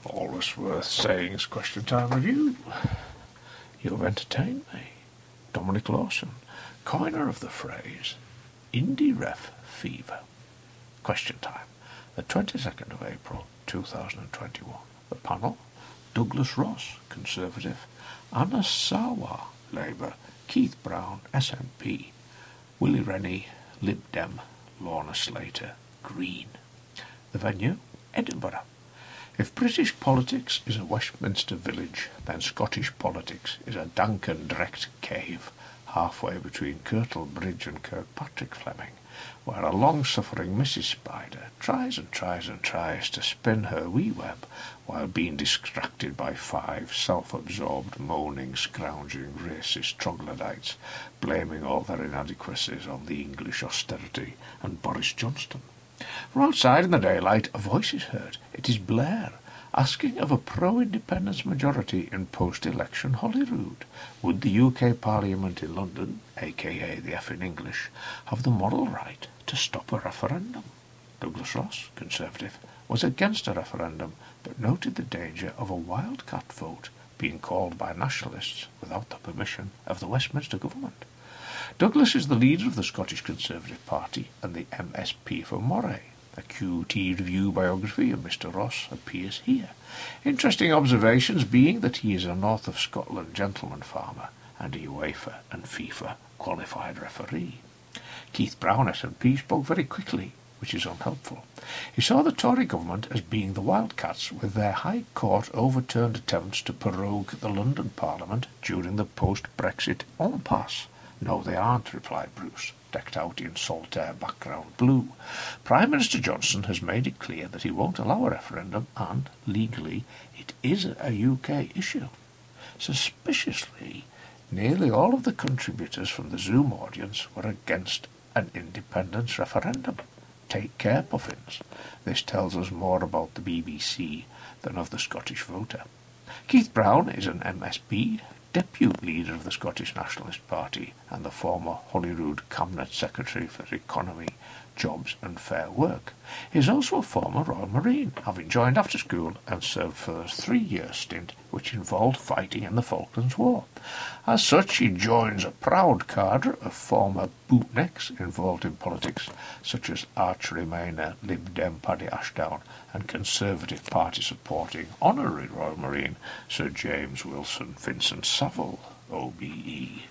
Always worth saying's Question Time Review. You've entertained me. Dominic Lawson, coiner of the phrase Indie Ref Fever. Question Time, the 22nd of April 2021. The panel: Douglas Ross, Conservative; Anna Sarwar, Labour; Keith Brown, SNP; Willie Rennie, Lib Dem; Lorna Slater, Green. The venue: Edinburgh. If British politics is a Westminster village, then Scottish politics is a dank and drecht cave, halfway between Kirtle Bridge and Kirkpatrick Fleming, where a long-suffering Mrs. Spider tries and tries and tries to spin her wee web, while being distracted by 5 self-absorbed, moaning, scrounging, racist troglodytes, blaming all their inadequacies on the English austerity and Boris Johnson. From outside in the daylight, a voice is heard. It is Blair, asking of a pro-independence majority in post-election Holyrood, would the UK Parliament in London, aka the F in English, have the moral right to stop a referendum? Douglas Ross, Conservative, was against a referendum, but noted the danger of a wildcat vote being called by nationalists without the permission of the Westminster government. Douglas is the leader of the Scottish Conservative Party and the MSP for Moray. A QT review biography of Mr. Ross appears here. Interesting observations being that he is a North of Scotland gentleman farmer and a UEFA and FIFA qualified referee. Keith Brown, SNP, spoke very quickly, which is unhelpful. He saw the Tory government as being the wildcats with their High Court overturned attempts to prorogue the London Parliament during the post-Brexit impasse. No, they aren't, replied Bruce, decked out in Saltaire background blue. Prime Minister Johnson has made it clear that he won't allow a referendum, and, legally, it is a UK issue. Suspiciously, nearly all of the contributors from the Zoom audience were against an independence referendum. Take care, Puffins. This tells us more about the BBC than of the Scottish voter. Keith Brown is an MSP, deputy leader of the Scottish Nationalist Party and the former Holyrood Cabinet Secretary for Economy, Jobs and Fair Work. He is also a former Royal Marine, having joined after school and served for a 3-year stint which involved fighting in the Falklands War. As such, he joins a proud cadre of former bootnecks involved in politics, such as Arch Remainer, Lib Dem Paddy Ashdown, and Conservative Party supporting Honorary Royal Marine Sir James Wilson Vincent Saville, OBE,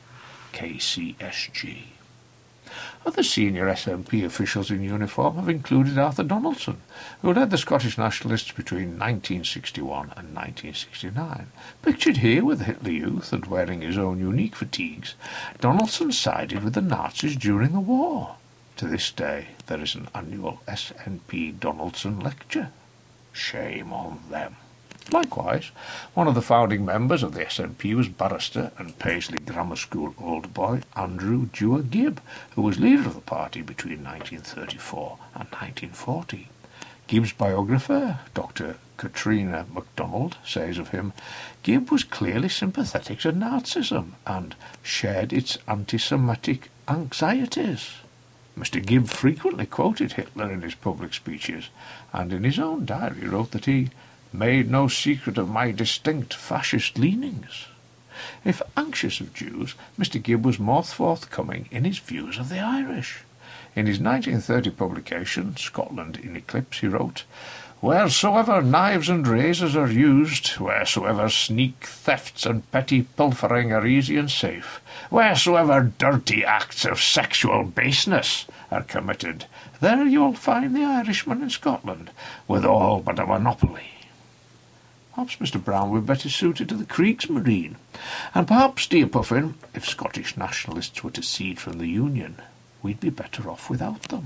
KCSG. Other senior SNP officials in uniform have included Arthur Donaldson, who led the Scottish Nationalists between 1961 and 1969. Pictured here with the Hitler Youth and wearing his own unique fatigues, Donaldson sided with the Nazis during the war. To this day, there is an annual SNP Donaldson lecture. Shame on them. Likewise, one of the founding members of the SNP was barrister and Paisley Grammar School old boy Andrew Dewar Gibb, who was leader of the party between 1934 and 1940. Gibb's biographer, Dr. Katrina MacDonald, says of him, Gibb was clearly sympathetic to Nazism and shared its anti-Semitic anxieties. Mr. Gibb frequently quoted Hitler in his public speeches, and in his own diary wrote that he made no secret of my distinct fascist leanings. If anxious of Jews, Mr. Gibb was more forthcoming in his views of the Irish. In his 1930 publication, Scotland in Eclipse, he wrote, Wheresoever knives and razors are used, wheresoever sneak thefts and petty pilfering are easy and safe, wheresoever dirty acts of sexual baseness are committed, there you will find the Irishman in Scotland, with all but a monopoly. Perhaps Mr. Brown would be better suited to the Kriegsmarine, and perhaps, dear Puffin, if Scottish nationalists were to secede from the Union, we'd be better off without them.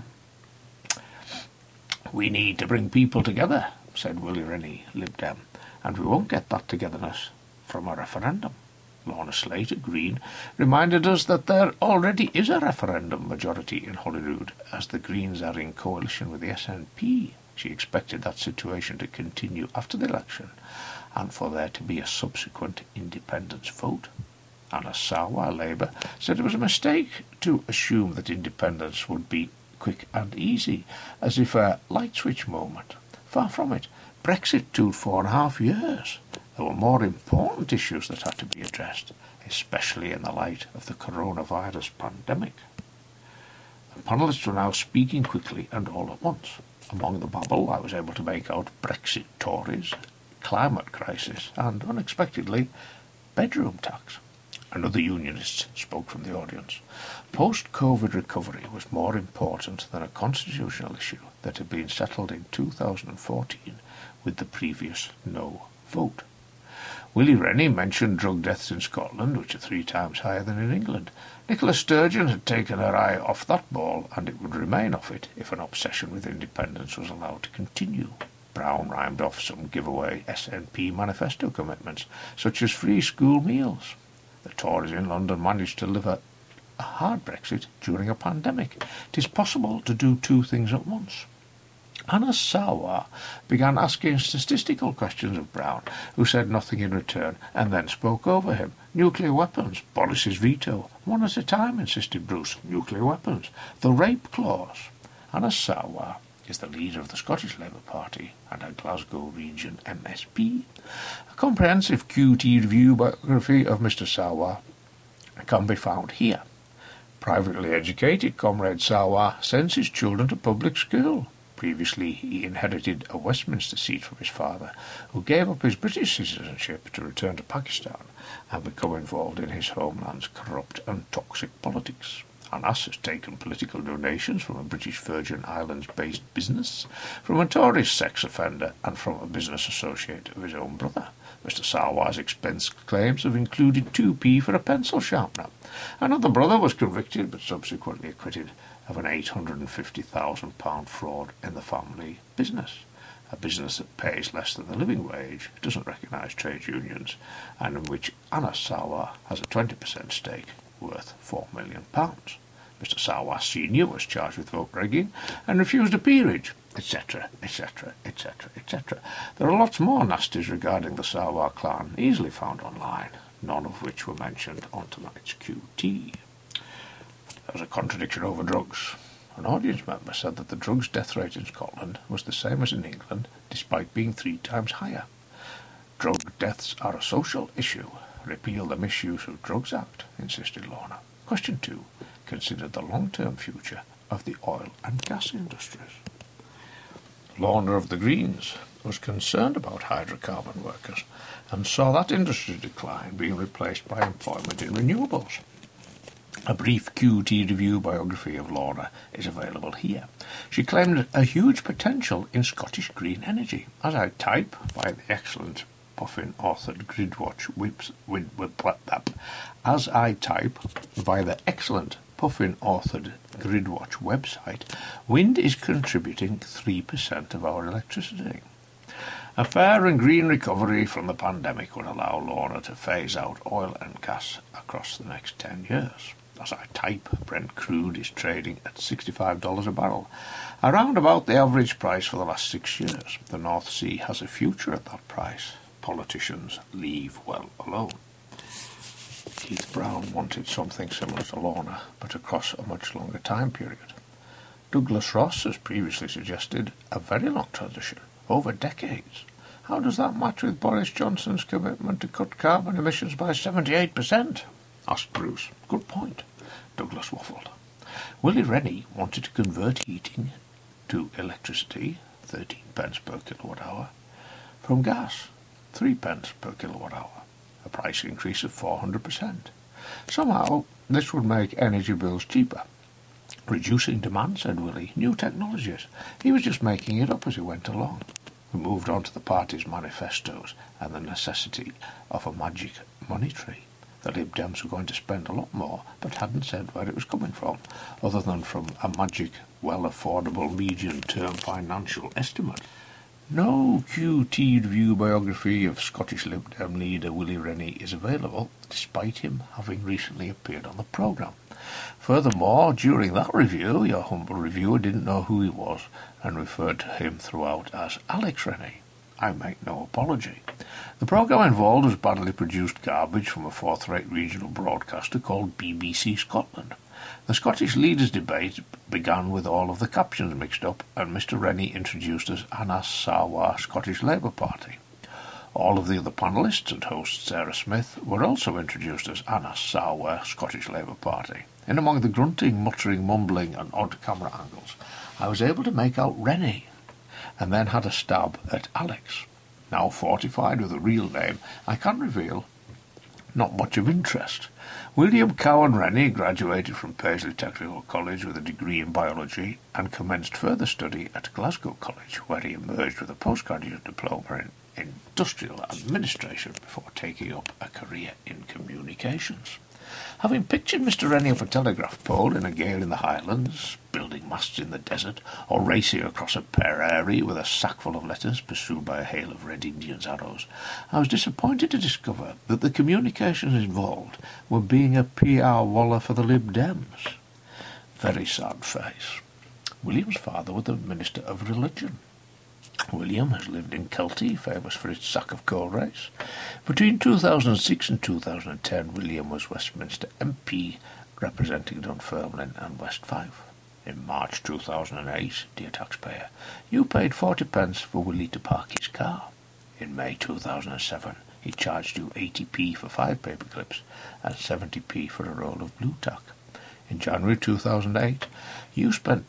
We need to bring people together, said Willie Rennie, Lib Dem, and we won't get that togetherness from a referendum. Lorna Slater, Green, reminded us that there already is a referendum majority in Holyrood, as the Greens are in coalition with the SNP. She expected that situation to continue after the election, and for there to be a subsequent independence vote. Anna Sarwar, Labour, said it was a mistake to assume that independence would be quick and easy, as if a light switch moment. Far from it. Brexit took 4.5 years. There were more important issues that had to be addressed, especially in the light of the coronavirus pandemic. The panellists were now speaking quickly and all at once. Among the babble, I was able to make out Brexit Tories, climate crisis, and, unexpectedly, bedroom tax. Another unionist spoke from the audience. Post-COVID recovery was more important than a constitutional issue that had been settled in 2014 with the previous no vote. Willie Rennie mentioned drug deaths in Scotland, which are 3 times higher than in England. Nicola Sturgeon had taken her eye off that ball, and it would remain off it if an obsession with independence was allowed to continue. Brown rhymed off some giveaway SNP manifesto commitments, such as free school meals. The Tories in London managed to deliver a hard Brexit during a pandemic. It is possible to do 2 things at once. Anas Sarwar began asking statistical questions of Brown, who said nothing in return, and then spoke over him. Nuclear weapons, Boris's veto. 1 at a time, insisted Bruce. Nuclear weapons. The rape clause. Anas Sarwar is the leader of the Scottish Labour Party and a Glasgow region MSP. A comprehensive QT review biography of Mr. Sarwar can be found here. Privately educated, Comrade Sarwar sends his children to public school. Previously, he inherited a Westminster seat from his father, who gave up his British citizenship to return to Pakistan and become involved in his homeland's corrupt and toxic politics. Anas has taken political donations from a British Virgin Islands-based business, from a Tory sex offender, and from a business associate of his own brother. Mr. Sarwar's expense claims have included 2p for a pencil sharpener. Another brother was convicted, but subsequently acquitted, of an £850,000 fraud in the family business. A business that pays less than the living wage, doesn't recognise trade unions, and in which Anas Sarwar has a 20% stake worth £4 million. Mr. Sarwar Sr. was charged with vote rigging and refused a peerage, etc., etc., etc., etc. There are lots more nasties regarding the Sarwar clan, easily found online, none of which were mentioned on tonight's QT. There was a contradiction over drugs. An audience member said that the drugs death rate in Scotland was the same as in England, despite being 3 times higher. Drug deaths are a social issue. Repeal the Misuse of Drugs Act, insisted Lorna. Question 2. Consider the long-term future of the oil and gas industries. Lorna of the Greens was concerned about hydrocarbon workers and saw that industry decline being replaced by employment in renewables. A brief QT review biography of Lorna is available here. She claimed a huge potential in Scottish green energy. As I type by the excellent Puffin-authored Gridwatch website, wind is contributing 3% of our electricity. A fair and green recovery from the pandemic would allow Lorna to phase out oil and gas across the next 10 years. As I type, Brent crude is trading at $65 a barrel, around about the average price for the last 6 years. The North Sea has a future at that price. Politicians leave well alone. Keith Brown wanted something similar to Lorna, but across a much longer time period. Douglas Ross has previously suggested a very long transition, over decades. How does that match with Boris Johnson's commitment to cut carbon emissions by 78%? Asked Bruce. Good point. Douglas waffled. Willie Rennie wanted to convert heating to electricity, 13 pence per kilowatt hour, from gas, 3 pence per kilowatt hour, a price increase of 400%. Somehow, this would make energy bills cheaper. Reducing demand, said Willie. New technologies. He was just making it up as he went along. We moved on to the party's manifestos and the necessity of a magic money tree. The Lib Dems were going to spend a lot more, but hadn't said where it was coming from, other than from a magic, well-affordable medium-term financial estimate. No QT review biography of Scottish Lib Dem leader Willie Rennie is available, despite him having recently appeared on the programme. Furthermore, during that review, your humble reviewer didn't know who he was and referred to him throughout as Alex Rennie. I make no apology. The programme involved was badly produced garbage from a fourth-rate regional broadcaster called BBC Scotland. The Scottish leaders' debate began with all of the captions mixed up, and Mr. Rennie introduced as Anas Sarwar Scottish Labour Party. All of the other panellists and host Sarah Smith were also introduced as Anas Sarwar Scottish Labour Party. In among the grunting, muttering, mumbling and odd camera angles, I was able to make out Rennie, and then had a stab at Alex. Now fortified with a real name, I can reveal not much of interest. William Cowan Rennie graduated from Paisley Technical College with a degree in biology and commenced further study at Glasgow College, where he emerged with a postgraduate diploma in industrial administration before taking up a career in communications. Having pictured Mr. Rennie up a telegraph pole in a gale in the Highlands, building masts in the desert, or racing across a prairie with a sackful of letters pursued by a hail of Red Indians' arrows, I was disappointed to discover that the communications involved were being a PR waller for the Lib Dems. Very sad face. William's father was the Minister of Religion. William has lived in Kelty, famous for its sack of coal race. Between 2006 and 2010, William was Westminster MP, representing Dunfermline and West Fife. In March 2008, dear taxpayer, you paid 40p for Willie to park his car. In May 2007, he charged you 80p for 5 paper clips and 70p for a roll of blue tack. In January 2008, you spent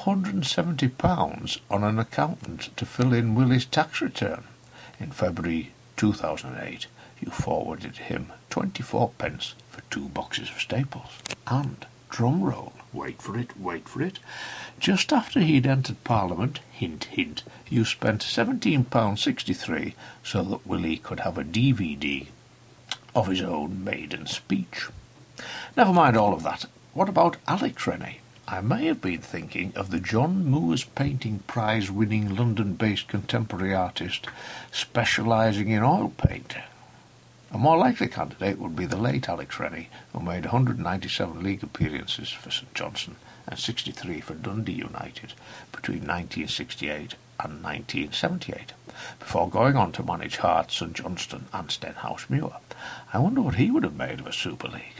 £470 on an accountant to fill in Willie's tax return. In February 2008, you forwarded him 24p for 2 boxes of staples. And, drum roll, wait for it, just after he'd entered Parliament, hint, hint, you spent £17.63 so that Willie could have a DVD of his own maiden speech. Never mind all of that. What about Alex Rennie? I may have been thinking of the John Moores Painting Prize-winning London-based contemporary artist specialising in oil painting. A more likely candidate would be the late Alex Rennie, who made 197 league appearances for St Johnstone and 63 for Dundee United between 1968 and 1978, before going on to manage Hearts, St Johnstone and Stenhousemuir. I wonder what he would have made of a Super League.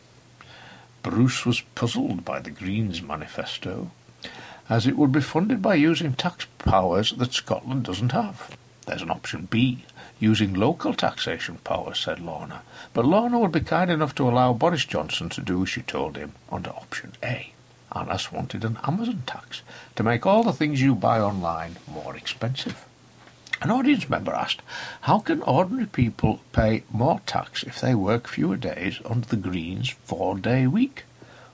Bruce was puzzled by the Greens manifesto, as it would be funded by using tax powers that Scotland doesn't have. There's an option B, using local taxation powers, said Lorna, but Lorna would be kind enough to allow Boris Johnson to do as she told him under option A. Anas wanted an Amazon tax to make all the things you buy online more expensive. An audience member asked, how can ordinary people pay more tax if they work fewer days under the Greens' 4-day week?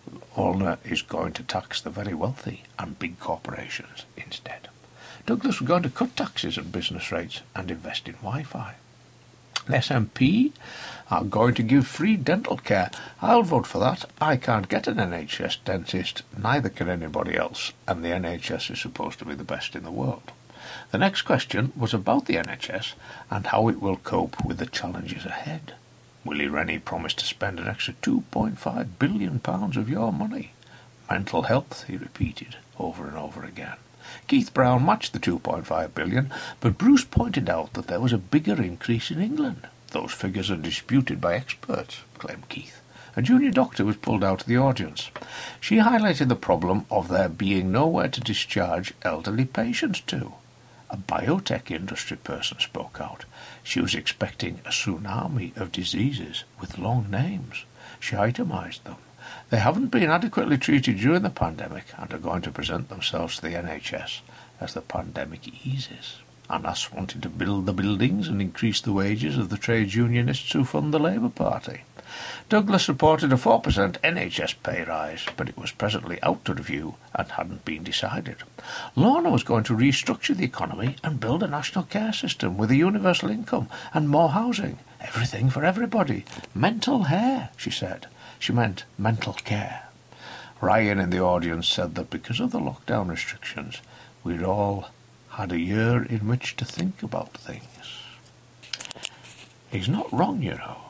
Lorna is going to tax the very wealthy and big corporations instead. Douglas was going to cut taxes and business rates and invest in Wi-Fi. The SNP are going to give free dental care. I'll vote for that. I can't get an NHS dentist, neither can anybody else, and the NHS is supposed to be the best in the world. The next question was about the NHS and how it will cope with the challenges ahead. Willie Rennie promised to spend an extra £2.5 billion of your money. Mental health, he repeated over and over again. Keith Brown matched the £2.5 billion, but Bruce pointed out that there was a bigger increase in England. Those figures are disputed by experts, claimed Keith. A junior doctor was pulled out of the audience. She highlighted the problem of there being nowhere to discharge elderly patients to. A biotech industry person spoke out. She was expecting a tsunami of diseases with long names. She itemised them. They haven't been adequately treated during the pandemic and are going to present themselves to the NHS as the pandemic eases. Anas wanted to build the buildings and increase the wages of the trades unionists who fund the Labour Party. Douglas reported a 4% NHS pay rise, but it was presently out to review and hadn't been decided. Lorna was going to restructure the economy and build a national care system with a universal income and more housing. Everything for everybody. Mental hair, she said. She meant mental care. Ryan in the audience said that because of the lockdown restrictions, we'd all had a year in which to think about things. He's not wrong, you know.